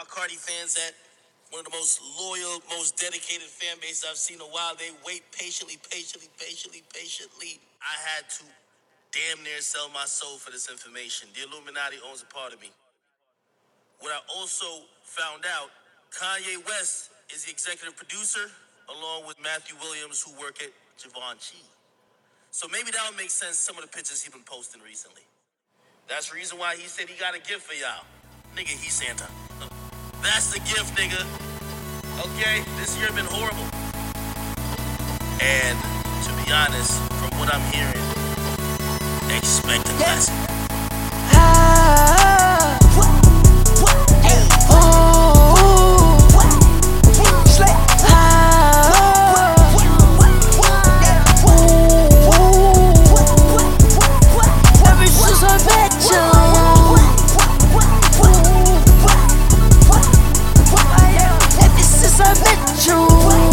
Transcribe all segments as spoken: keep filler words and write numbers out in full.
our Cardi fans at one of the most loyal, most dedicated fan bases I've seen in a while. They wait patiently, patiently, patiently, patiently. I had to damn near sell my soul for this information. The Illuminati owns a part of me. What I also found out, Kanye West is the executive producer, along with Matthew Williams, who work at Givenchy. So maybe that would make sense, some of the pictures he's been posting recently. That's the reason why he said he got a gift for y'all. Nigga, he's Santa. That's the gift, nigga. Okay? This year been horrible. And to be honest, from what I'm hearing, expect a blessing. Ah, hey, ooh, slay, ah, ooh, ever since I met you, ever since I met you,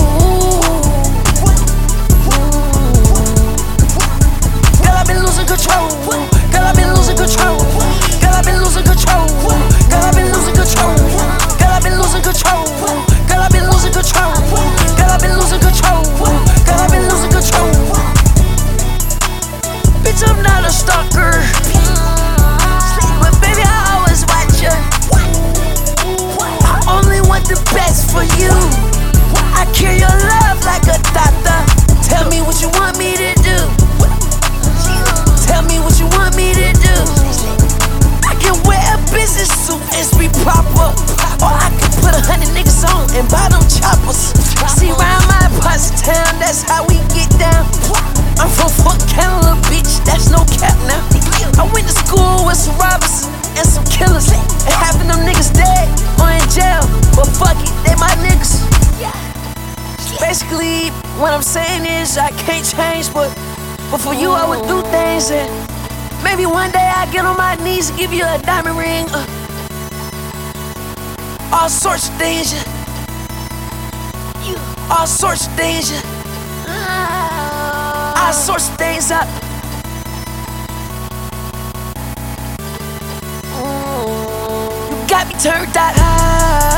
girl, I've been losing control. Girl, I've been losing control. Girl, I've been losing control. Girl, I've been losing control. Girl, I've been losing control. Girl, I've been losing control. Girl, I've been losing control. Girl, I've been losing control. Bitch, I'm not a stalker, but baby, I always watch you. I only want the best for you. I care your love like a doctor. Tell me what you want me to do. Tell me what you want me to do. I can wear a business suit and be proper, or I can put a hundred niggas on and buy them choppers. See, round my parts of town, that's how we get down. I'm from Fort Canada, bitch, that's no cap now. I went to school with some robbers and some killers, and half of them niggas dead or in jail, but fuck it, they my niggas. Basically, what I'm saying is I can't change, but But for you, I would do things, and maybe one day I get on my knees and give you a diamond ring. Uh, all sorts of things, yeah. All sorts of things, yeah. All sorts of things up. You got me turned out.